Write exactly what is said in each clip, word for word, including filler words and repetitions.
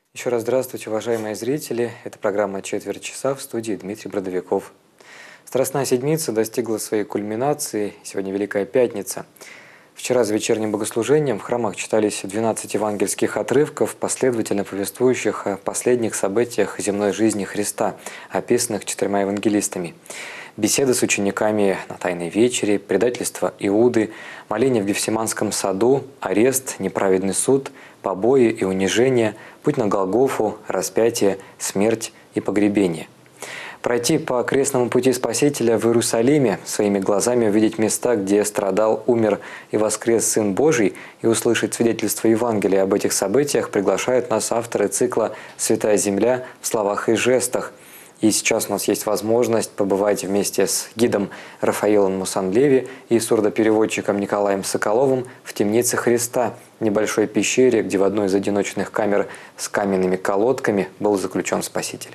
Еще раз здравствуйте, уважаемые зрители. Это программа «Четверть часа», в студии Дмитрий Бродовиков. Страстная седмица достигла своей кульминации. Сегодня Великая Пятница. Вчера за вечерним богослужением в храмах читались двенадцать евангельских отрывков, последовательно повествующих о последних событиях земной жизни Христа, описанных четырьмя евангелистами. Беседы с учениками на Тайной вечере, предательство Иуды, моление в Гефсиманском саду, арест, неправедный суд, побои и унижение, путь на Голгофу, распятие, смерть и погребение. Пройти по крестному пути Спасителя в Иерусалиме, своими глазами увидеть места, где страдал, умер и воскрес Сын Божий, и услышать свидетельство Евангелия об этих событиях приглашают нас авторы цикла «Святая Земля» в словах и жестах. И сейчас у нас есть возможность побывать вместе с гидом Рафаилом Мусанлеви и сурдопереводчиком Николаем Соколовым в темнице Христа, небольшой пещере, где в одной из одиночных камер с каменными колодками был заключен Спаситель.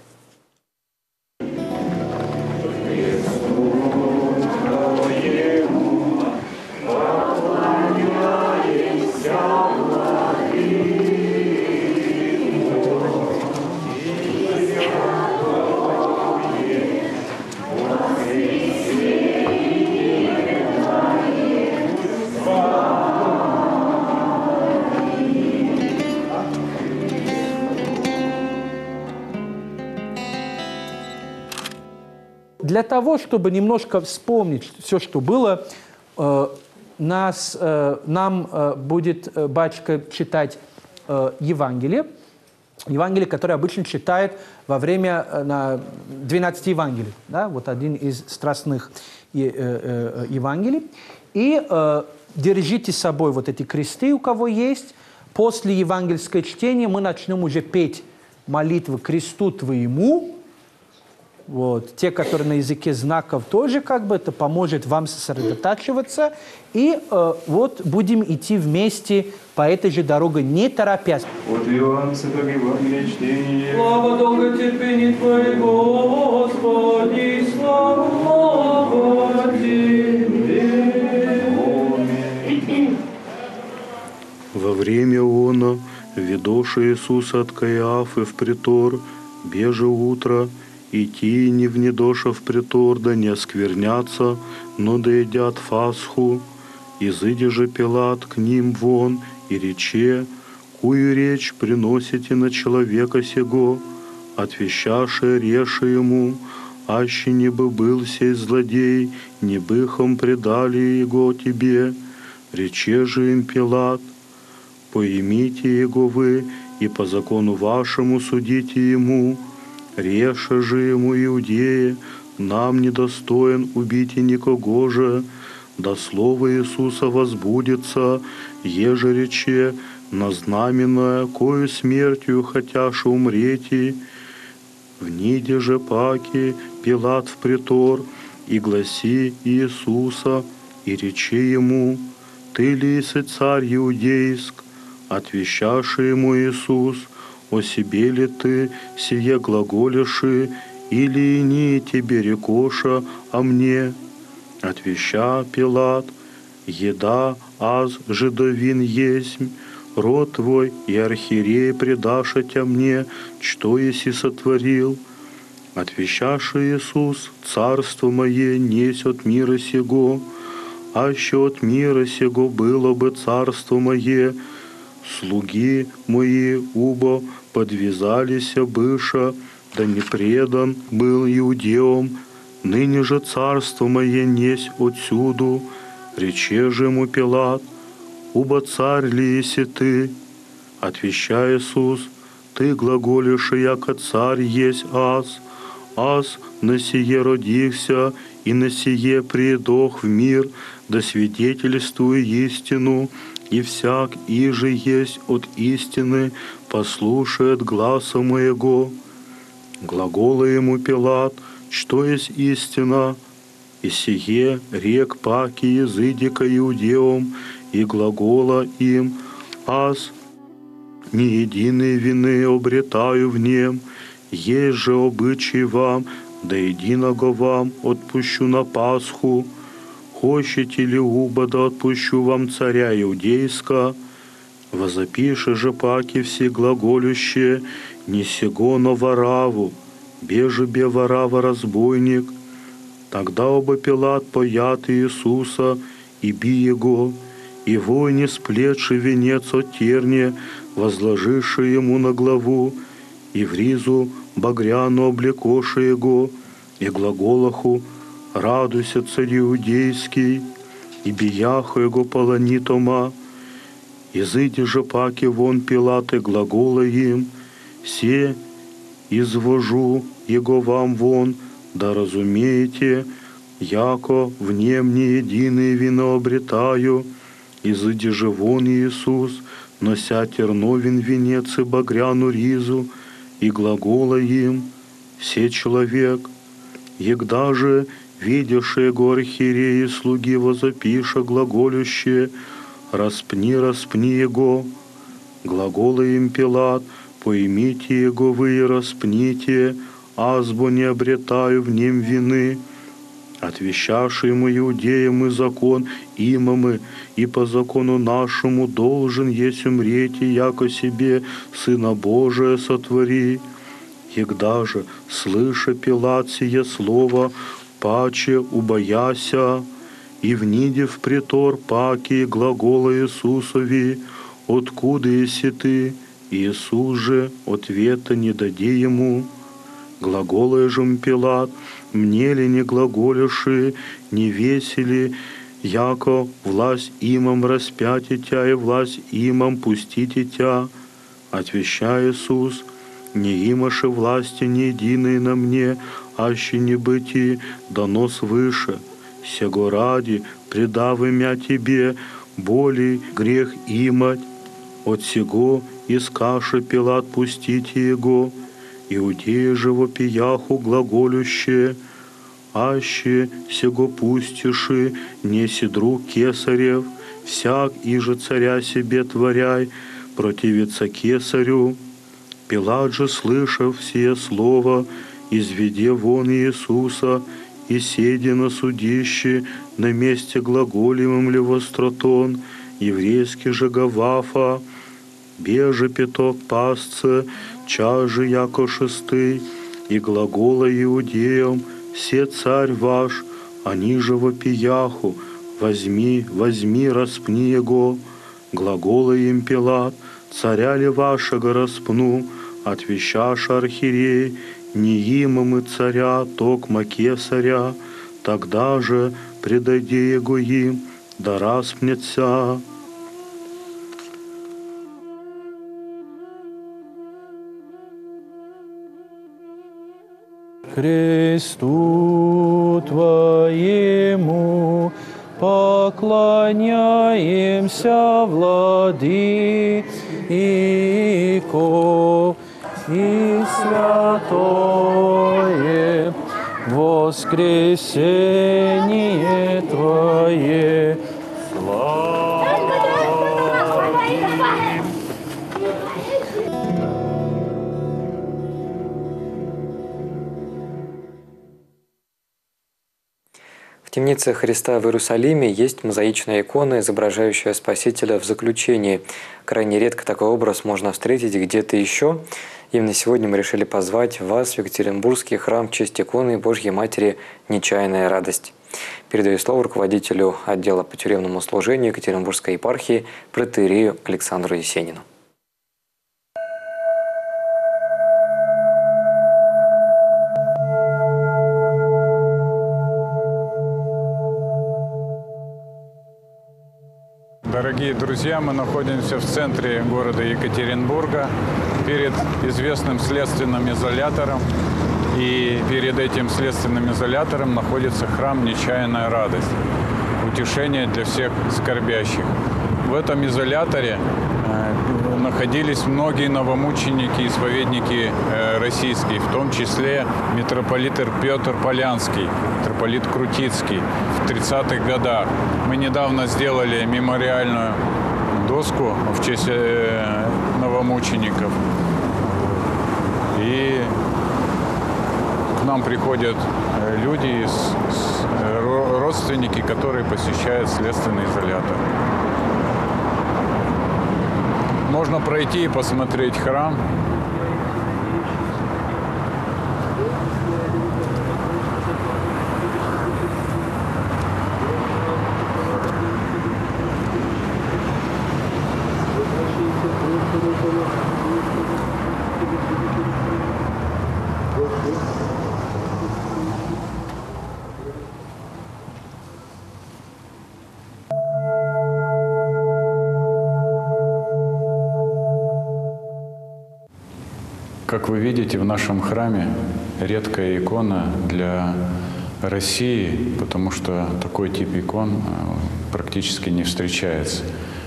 Для того, чтобы немножко вспомнить все, что было, э, нас, э, нам э, будет э, батюшка читать э, Евангелие, Евангелие, которое обычно читает во время э, на двенадцати Евангелий, да, вот один из страстных э, э, Евангелий. И э, держите с собой вот эти кресты, у кого есть. После евангельского чтения мы начнем уже петь молитвы кресту твоему. Вот. Те, которые на языке знаков, тоже как бы это поможет вам сосредотачиваться. И э, вот будем идти вместе по этой же дороге, не торопясь. От Иоанна Святого Евангелия чтение. Слава долготерпению Твоего, Господи, слава Тебе. Во время она, ведоша Иисуса от Каиафы в притор, беже утро, идти не внедоша в притор, да не осквернятся, но да едят Фасху. Изыди же Пилат к ним вон и рече, кую речь приносите на человека сего, отвещаше реше ему, аще не бы был сей злодей, не быхом предали его тебе. Рече же им Пилат, поимите его вы, и по закону вашему судите ему. Реша же ему иудеи, нам недостоин убить и никого же, да слово Иисуса возбудится, еже рече, на знаменное, кою смертью хотяше умрети. Вниде же паки Пилат в притор, и гласи Иисуса, и речи ему, ты ли си царь иудейск? Отвещаше ему Иисус, о себе ли ты сие глаголиши, или не тебе рекоша, а мне? Отвеща Пилат, еда аз жидовин есмь, род твой и архиерей предаша тя мне, что еси сотворил? Отвещаше Иисус, царство мое несть от мира сего, аще от мира сего было бы царство мое, слуги мои убо подвязалися быша, да не предан был иудеям, ныне же царство мое несть отсюду. Рече же ему Пилат, убо царь ли еси ты? Отвеща Иисус, ты глаголишь, яко царь есть аз, аз на сие родихся, и на сие приедох в мир, да свидетельствую истину, и всяк иже есть от истины, послушает гласа моего. Глагола ему Пилат, что есть истина? И сие рек паки языдика иудеям, и глагола им, аз не единые вины обретаю в нем, есть же обычай вам, да единого вам отпущу на Пасху. Хочете ли убо, да отпущу вам царя иудейска? Возопиши же паки все глаголющие, не сего, но вораву, бежи бе ворава разбойник. Тогда оба Пилат поят Иисуса, и би его, и войне сплетши венец от терния, возложивши ему на главу, и в ризу багряну облекоши его, и глаголаху «Радуйся, царь иудейский», и бияху его полонитома. Изыди же паки вон Пилат и глагола им, «Се извожу его вам вон, да разумеете, яко в нем не единый вино обретаю, изыди же вон Иисус, нося терновин венец и багряну ризу, и глагола им, «Се человек». Егда же, видевшие го архиереи слуги возопиша глаголющие, «Распни, распни его». Глагола им Пилат, «Поймите его вы и распните, азбо не обретаю в нем вины». Отвещавший ему иудеям и закон имамы, и по закону нашему должен есть умреть, и яко себе Сына Божия сотвори. Егда же, слыша Пилат сие слово, паче убояся, и вниде в притор паки глагола Иисусови, «Откуда еси ты?» Иисус же ответа не дади ему. Глаголая же Пилат, «Мне ли не глаголиши, не весели, яко власть имам распяти тя и власть имам пустите тя?» Отвеща Иисус, «Не имаше власти ни единой на мне, аще не быти дано свыше. Сего ради предав имя тебе, болей грех имать. От сего искаше Пилат пустите его, иудеи же вопияху глаголющие, аще сего пустиши, неси друг кесарев, всяк иже царя себе творяй, противится кесарю». Пилат же, слышав сие слово, изведе вон Иисуса, и седи на судище, на месте глаголемым ли востратон, еврейский же Гавафа, беже пяток пасце, час же яко шестый, и глагола иудеям, «Се царь ваш», они же вопияху, «Возьми, возьми, распни его». Глагола им Пилат, «Царя ли вашего распну?» Отвещаш архиерей, «Не имам и царя, токма кесаря». Тогда же предайди его им, да распнется. Кресту Твоему поклоняемся, Владыко, и святое воскресение Твое. В темнице Христа в Иерусалиме есть мозаичная икона, изображающая Спасителя в заключении. Крайне редко такой образ можно встретить где-то еще. Именно сегодня мы решили позвать вас в Екатеринбургский храм в честь иконы Божьей Матери «Нечаянная радость». Передаю слово руководителю отдела по тюремному служению Екатеринбургской епархии протоиерею Александру Есенину. Дорогие друзья, мы находимся в центре города Екатеринбурга, перед известным следственным изолятором. И перед этим следственным изолятором находится храм «Нечаянная радость», утешение для всех скорбящих. В этом изоляторе э, находились многие новомученики и исповедники э, российские, в том числе митрополит Петр Полянский, митрополит Крутицкий в тридцатых годах. Мы недавно сделали мемориальную доску в честь э, новомучеников. И к нам приходят люди, родственники, которые посещают следственный изолятор. Можно пройти и посмотреть храм. Как вы видите, в нашем храме редкая икона для России, потому что такой тип икон практически не встречается.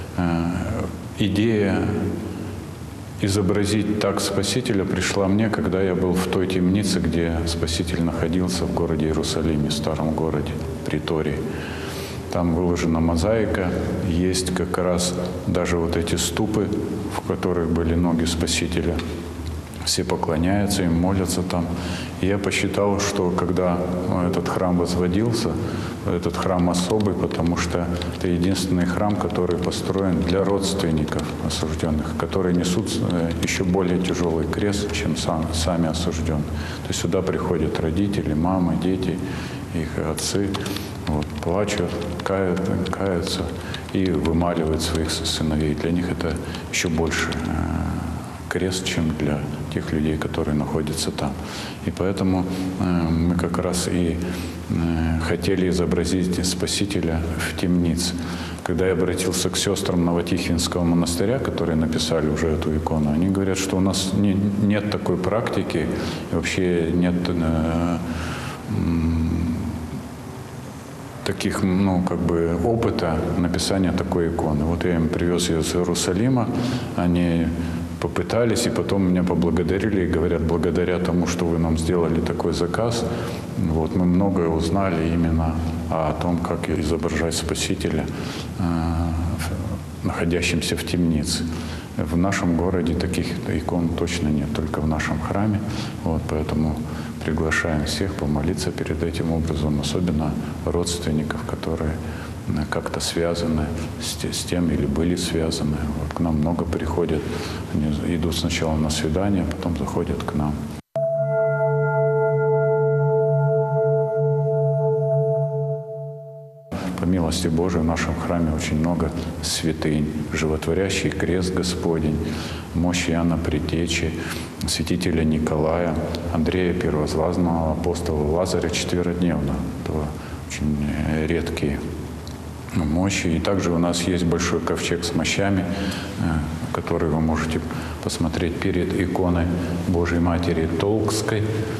Идея изобразить так Спасителя пришла мне, когда я был в той темнице, где Спаситель находился в городе Иерусалиме, старом городе, притории. Там выложена мозаика, есть как раз даже вот эти ступы, в которых были ноги Спасителя. Все поклоняются им, молятся там. И я посчитал, что когда этот храм возводился, этот храм особый, потому что это единственный храм, который построен для родственников осужденных, которые несут еще более тяжелый крест, чем сам, сами осужденные. То есть сюда приходят родители, мамы, дети, их отцы, вот, плачут, кают, каются и вымаливают своих сыновей. Для них это еще больше крест, чем для тех людей, которые находятся там. И поэтому э, мы как раз и э, хотели изобразить Спасителя в темнице. Когда я обратился к сестрам Новотихвинского монастыря, которые написали уже эту икону, они говорят, что у нас не, нет такой практики, вообще нет э, э, таких, ну, как бы опыта написания такой иконы. Вот я им привез ее из Иерусалима, они попытались, и потом меня поблагодарили и говорят, благодаря тому, что вы нам сделали такой заказ, вот, мы многое узнали именно о том, как изображать Спасителя, э, находящимся в темнице. В нашем городе таких икон точно нет, только в нашем храме. Вот, поэтому приглашаем всех помолиться перед этим образом, особенно родственников, которые как-то связаны с тем или были связаны. Вот к нам много приходят, они идут сначала на свидание, потом заходят к нам. По милости Божией в нашем храме очень много святынь. Животворящий крест Господень, мощь Иоанна Предтечи, святителя Николая, Андрея Первозванного, апостола Лазаря Четверодневного. Это очень редкие мощи. И также у нас есть большой ковчег с мощами, который вы можете посмотреть перед иконой Божьей Матери Толкской.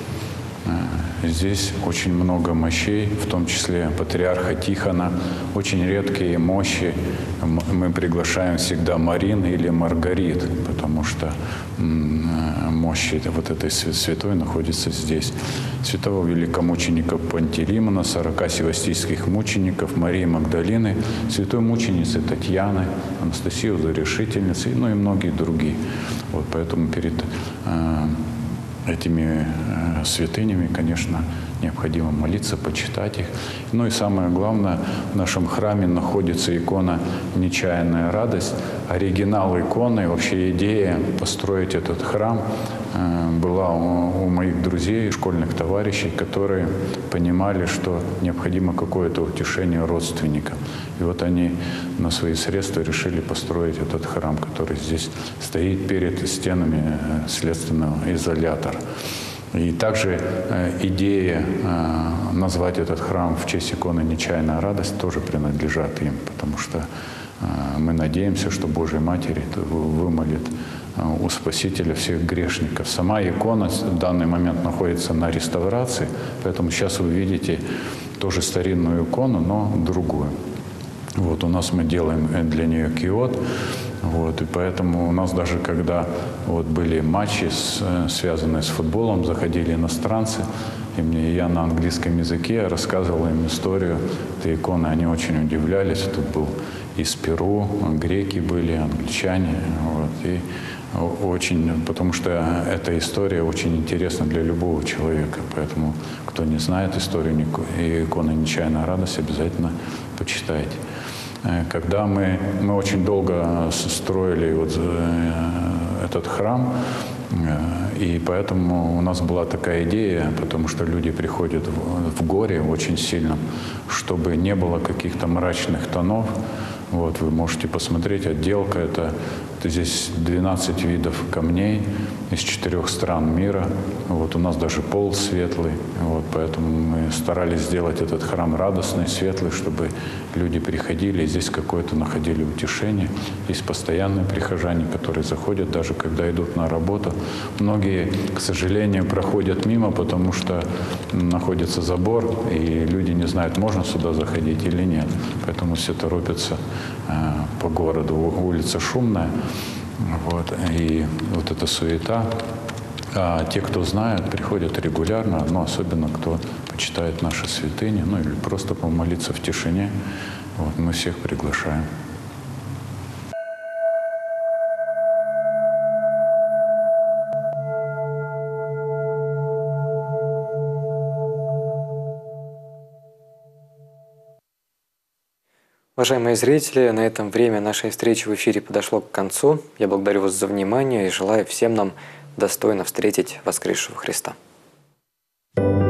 Здесь очень много мощей, в том числе патриарха Тихона, очень редкие мощи. Мы приглашаем всегда Марин или Маргарит, потому что мощи вот этой святой находятся здесь. Святого великомученика Пантелеймона, сорока севастийских мучеников, Марии Магдалины, святой мученицы Татьяны, Анастасию Зарешительницы, ну и многие другие. Вот поэтому перед э, этими э, святынями, конечно, необходимо молиться, почитать их. Ну и самое главное, в нашем храме находится икона «Нечаянная радость». Оригинал иконы, вообще идея построить этот храм э, была у, у моих друзей, школьных товарищей, которые понимали, что необходимо какое-то утешение родственникам. И вот они на свои средства решили построить этот храм, который здесь стоит перед стенами следственного изолятора. И также э, идея э, назвать этот храм в честь иконы «Нечаянная радость» тоже принадлежат им, потому что э, мы надеемся, что Божья Матерь вымолит э, у Спасителя всех грешников. Сама икона в данный момент находится на реставрации, поэтому сейчас вы видите тоже старинную икону, но другую. Вот у нас мы делаем для нее киот. Вот, и поэтому у нас даже когда вот были матчи, с, связанные с футболом, заходили иностранцы, и мне я на английском языке рассказывал им историю этой иконы, они очень удивлялись. Тут был из Перу, греки были, англичане, вот, и очень, потому что эта история очень интересна для любого человека, поэтому кто не знает историю иконы «Нечаянная радость», обязательно почитайте. когда мы, мы очень долго строили вот этот храм, и поэтому у нас была такая идея, потому что люди приходят в, в горе очень сильно, чтобы не было каких-то мрачных тонов. Вот, вы можете посмотреть, отделка это, это здесь двенадцать видов камней из четырех стран мира. Вот, у нас даже пол светлый, вот, поэтому мы старались сделать этот храм радостный, светлый, чтобы люди приходили и здесь какое-то находили утешение. Есть постоянные прихожане, которые заходят, даже когда идут на работу. Многие, к сожалению, проходят мимо, потому что находится забор, и люди не знают, можно сюда заходить или нет. Поэтому все торопятся по городу. Улица шумная, вот, и вот эта суета. А те, кто знает, приходят регулярно, но особенно кто почитает наши святыни, ну или просто помолиться в тишине. Вот, мы всех приглашаем. Уважаемые зрители, на этом время нашей встречи в эфире подошло к концу. Я благодарю вас за внимание и желаю всем нам достойно встретить воскресшего Христа.